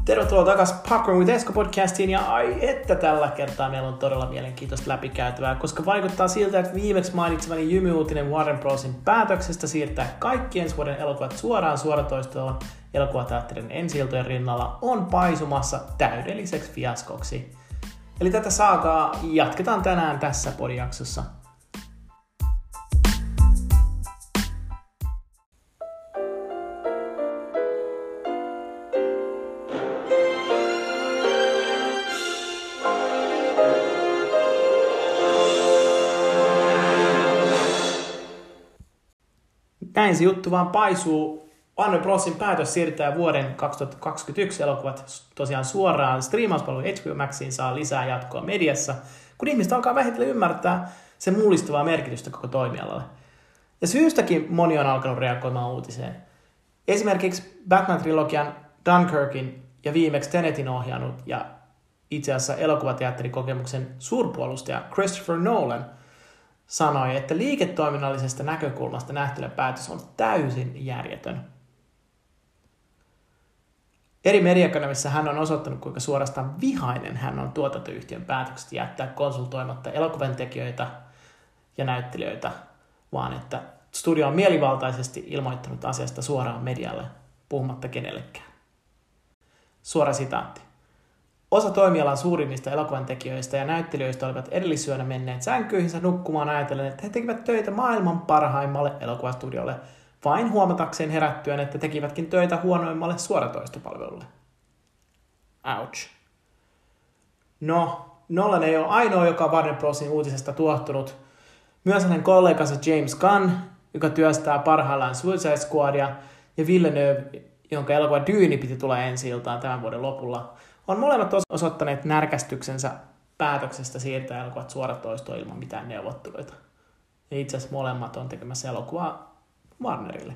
Tervetuloa takaisin Popcorn with Esko-podcastiin, ja ai että tällä kertaa meillä on todella mielenkiintoista läpikäytävää, koska vaikuttaa siltä, että viimeksi mainitsemani jymyuutinen Warner Brosin päätöksestä siirtää kaikki ensi vuoden elokuvat suoraan suoratoistoon elokuvateatterin ensi-iltojen rinnalla on paisumassa täydelliseksi fiaskoksi. Eli tätä saagaa jatketaan tänään tässä podijaksossa. Näin se juttu vaan paisuu. Warner Brosin päätös siirtää vuoden 2021 elokuvat tosiaan suoraan striimauspalvelu HBO Maxiin saa lisää jatkoa mediassa, kun ihmiset alkaa vähitellen ymmärtää sen mullistavaa merkitystä koko toimialalle. Ja syystäkin moni on alkanut reagoimaan uutiseen. Esimerkiksi Batman-trilogian Dunkirkin ja viimeksi Tenetin ohjannut ja itse asiassa elokuvateatterikokemuksen suurpuolustaja Christopher Nolan sanoi, että liiketoiminnallisesta näkökulmasta nähtynä päätös on täysin järjetön. Eri mediakanavissa hän on osoittanut, kuinka suorastaan vihainen hän on tuotantoyhtiön päätöksestä jättää konsultoimatta elokuvan tekijöitä ja näyttelijöitä, vaan että studio on mielivaltaisesti ilmoittanut asiasta suoraan medialle, puhumatta kenellekään. Suora sitaatti. Osa toimialan suurimmista elokuvan tekijöistä ja näyttelijöistä olivat edellisyönä menneet sänkyihinsä nukkumaan ajatellen, että he tekivät töitä maailman parhaimmalle elokuvastudiolle, vain huomatakseen herättyen, että tekivätkin töitä huonoimmalle suoratoistopalvelulle. Ouch. No, Nolan ei ole ainoa, joka on Warner Brosin uutisesta tuohtunut. Myös hänen kollegansa James Gunn, joka työstää parhaillaan Suicide Squadia, ja Villeneuve, jonka elokuva Dune piti tulla ensi-iltaan tämän vuoden lopulla, on molemmat osoittaneet närkästyksensä päätöksestä siirtää elokuvat suoratoistoon ilman mitään neuvotteluita. Ja itse asiassa molemmat on tekemässä elokuvaa Warnerille.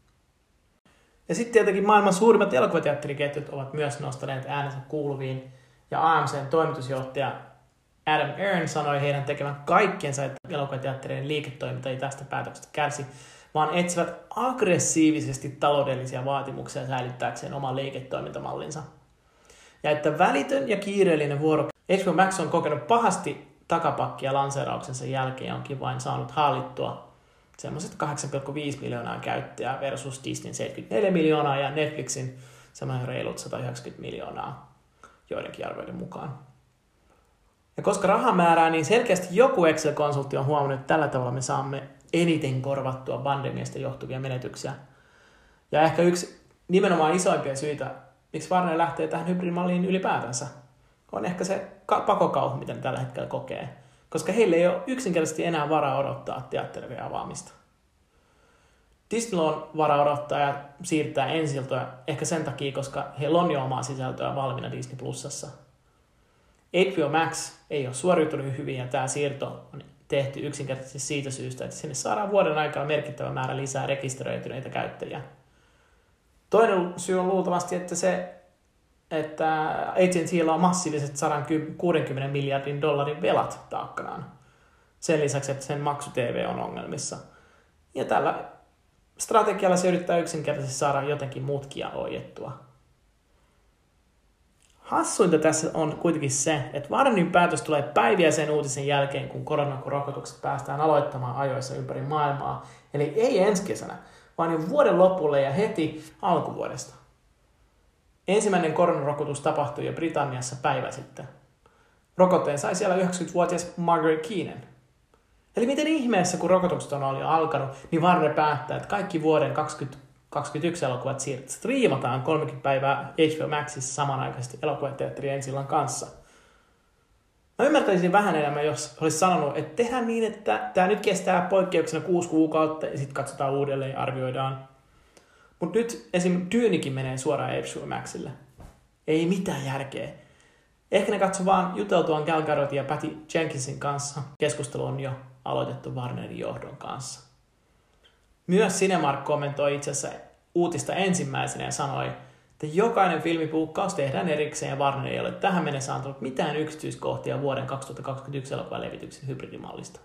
Ja sitten tietenkin maailman suurimmat elokuvateatteriketjut ovat myös nostaneet äänensä kuuluviin, ja AMC:n toimitusjohtaja Adam Aron sanoi heidän tekevän kaikkensa, että elokuvateatterien liiketoiminta ei tästä päätöksestä kärsi, vaan etsivät aggressiivisesti taloudellisia vaatimuksia säilyttääkseen oman liiketoimintamallinsa. Ja että välitön ja kiireellinen vuoro HBO Max on kokenut pahasti takapakkia lanseerauksensa jälkeen ja onkin vain saanut hallittua semmoiset 8,5 miljoonaa käyttäjää versus Disneyn 74 miljoonaa ja Netflixin semmoinen reilut 190 miljoonaa joidenkin arvioiden mukaan. Ja koska raha määrää, niin selkeästi joku Excel-konsultti on huomannut, että tällä tavalla me saamme eniten korvattua pandemiasta johtuvia menetyksiä. Ja ehkä yksi nimenomaan isoimpia syitä, miksi Warner lähtee tähän hybridimalliin ylipäätänsä, on ehkä se pakokauhu, mitä ne tällä hetkellä kokee. Koska heille ei ole yksinkertaisesti enää varaa odottaa teatterien avaamista. Disney on varaa odottaa ja siirtää ensi-iltoja ehkä sen takia, koska heillä on jo omaa sisältöä valmiina Disney Plusassa. HBO Max ei ole suoriutunut hyvin ja tämä siirto on tehty yksinkertaisesti siitä syystä, että sinne saadaan vuoden aikana merkittävä määrä lisää rekisteröityneitä käyttäjiä. Toinen syy on luultavasti, että AT&T:llä on massiiviset 160 miljardin dollarin velat taakkanaan. Sen lisäksi, että sen maksu-TV on ongelmissa. Ja tällä strategialla se yrittää yksinkertaisesti saada jotenkin mutkia oijettua. Hassuinta tässä on kuitenkin se, että Warnerin päätös tulee päiviä sen uutisen jälkeen, kun koronarokotukset päästään aloittamaan ajoissa ympäri maailmaa. Eli ei ensi kesänä, vaan jo vuoden lopulle ja heti alkuvuodesta. Ensimmäinen koronarokotus tapahtui jo Britanniassa päivä sitten. Rokotteen sai siellä 90-vuotias Margaret Keenan. Eli miten ihmeessä, kun rokotukset on jo alkanut, niin Warner päättää, että kaikki vuoden 2021 elokuvat striimataan 30 päivää HBO Maxissa samanaikaisesti elokuvateatterien ensi-illan kanssa. Mä ymmärtäisin vähän enemmän, jos olisi sanonut, että tehdään niin, että tämä nyt kestää poikkeuksena 6 kuukautta ja sitten katsotaan uudelleen ja arvioidaan. Mutta nyt esim. Dynikin menee suoraan HBO Maxille. Ei mitään järkeä. Ehkä ne katsoo vaan juteltuaan Gal Gadotin ja Patty Jenkinsin kanssa. Keskustelu on jo aloitettu Warnerin johdon kanssa. Myös Cinemark kommentoi itse asiassa uutista ensimmäisenä ja sanoi, että jokainen filmipuukkaus tehdään erikseen ja Warner ei ole tähän mennessä antanut mitään yksityiskohtia vuoden 2021 elokuvan levityksen hybridimallista.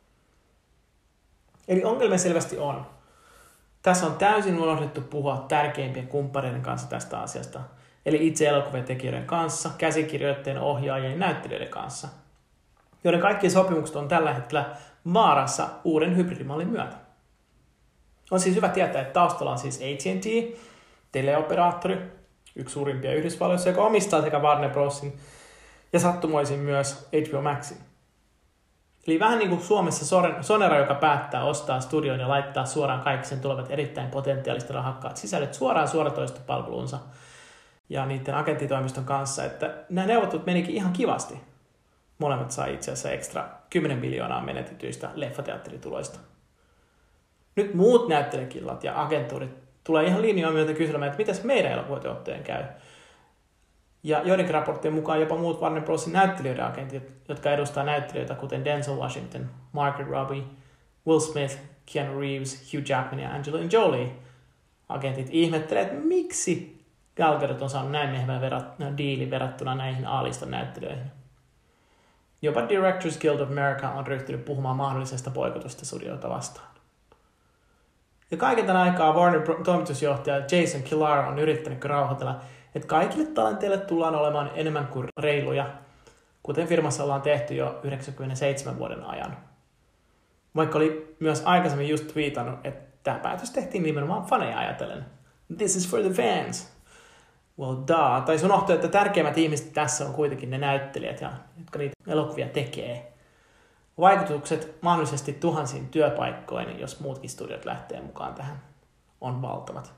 Eli ongelmia selvästi on. Tässä on täysin unohdettu puhua tärkeimpien kumppaneiden kanssa tästä asiasta. eli itse elokuvien tekijöiden kanssa, käsikirjoittajien, ohjaajien ja näyttelijöiden kanssa, joiden kaikki sopimukset on tällä hetkellä vaarassa uuden hybridimallin myötä. On siis hyvä tietää, että taustalla on siis AT&T, teleoperaattori, yksi suurimpia Yhdysvalloissa, joka omistaa sekä Warner Brosin ja sattumoisin myös HBO Maxin. Eli vähän niin kuin Suomessa Sonera, joka päättää ostaa studion ja laittaa suoraan kaikki sen tulevat erittäin potentiaalista rahakkaat sisällöt suoraan suoratoistopalvelunsa ja niiden agenttitoimiston kanssa, että nämä neuvottelut menikin ihan kivasti. Molemmat sai itse asiassa ekstra 10 miljoonaa menetetyistä leffateatterituloista. Nyt muut näyttelijäkillat ja agentuurit tulee ihan linjoja myötä kyselemään, että mitäs meidän elokuvatuottajien käy. Ja joidenkin raporttien mukaan jopa muut Warner Brosin näyttelijöiden agentit, jotka edustaa näyttelijöitä kuten Denzel Washington, Margaret Robbie, Will Smith, Keanu Reeves, Hugh Jackman ja Angelina Jolie, agentit ihmettelee, että miksi Gal Gadot on saanut näin mehevän diilin verrattuna näihin A-listan näyttelijöihin. Jopa Directors Guild of America on ryhtynyt puhumaan mahdollisesta boikotusta studioita vastaan. Ja kaiken tämän aikaa Warner toimitusjohtaja Jason Kilar on yrittänyt rauhoitella, että kaikille talenteille tullaan olemaan enemmän kuin reiluja, kuten firmassa ollaan tehty jo 97 vuoden ajan. Vaikka oli myös aikaisemmin just tweetannut, että tämä päätös tehtiin nimenomaan faneja ajatellen. This is for the fans. Well, duh. Tai se unohtui, että tärkeimmät ihmiset tässä on kuitenkin ne näyttelijät, jotka niitä elokuvia tekee. Vaikutukset mahdollisesti tuhansiin työpaikkoihin, jos muutkin studiot lähtee mukaan tähän, on valtavat.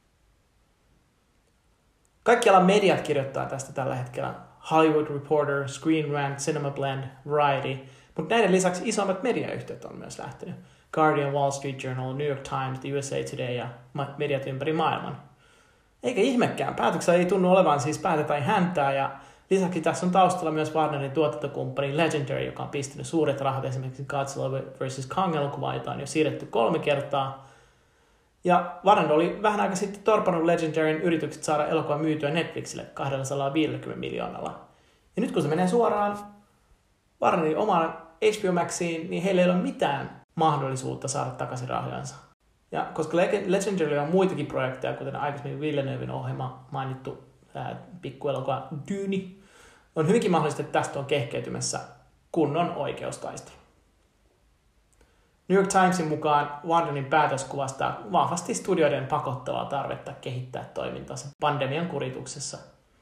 Kaikki alan mediat kirjoittaa tästä tällä hetkellä. Hollywood Reporter, Screen Rant, Cinema Blend, Variety, mutta näiden lisäksi isommat mediayhtiöt on myös lähtenyt. Guardian, Wall Street Journal, New York Times, The USA Today ja mediat ympäri maailman. Eikä ihmekään, päätöksellä ei tunnu olevan siis päätä tai häntää, ja lisäksi tässä on taustalla myös Warnerin tuotantokumppani Legendary, joka on pistänyt suuret rahat esimerkiksi Godzilla vs. Kong-elokuvaan, jota on jo siirretty 3 kertaa. Ja Warner oli vähän aika sitten torpannut Legendaryn yritykset saada elokuva myytyä Netflixille 250 miljoonalla. Ja nyt kun se menee suoraan Warnerin omaan HBO Maxiin, niin heillä ei ole mitään mahdollisuutta saada takaisin rahojansa. Ja koska Legendary on muitakin projekteja, kuten aikaisemmin Villeneuven ohjelma mainittu pikkuelokuva Dune, on hyvinkin mahdollista, että tästä on kehkeytymässä kunnon oikeustaistelu. New York Timesin mukaan Warnerin päätös kuvastaa vahvasti studioiden pakottavaa tarvetta kehittää toimintansa pandemian kurituksessa.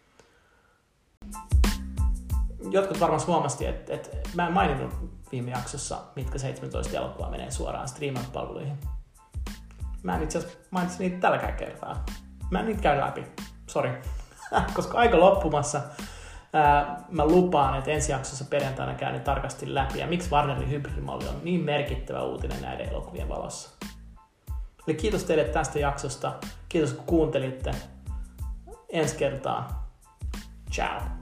Jotkut varmaan huomasti, että mä en maininnut viime jaksossa, mitkä 17 elokuvaa menee suoraan streamauspalveluihin. Mä en itse asiassa mainitsin niitä tälläkään kertaa. Mä en niitä käy läpi. Sori. Koska aika loppumassa mä lupaan, että ensi jaksossa perjantaina käyn ne tarkasti läpi. Ja miksi Warnerin hybridimalli on niin merkittävä uutinen näiden elokuvien valossa. Eli kiitos teille tästä jaksosta. Kiitos kun kuuntelitte. Ensi kertaa. Ciao.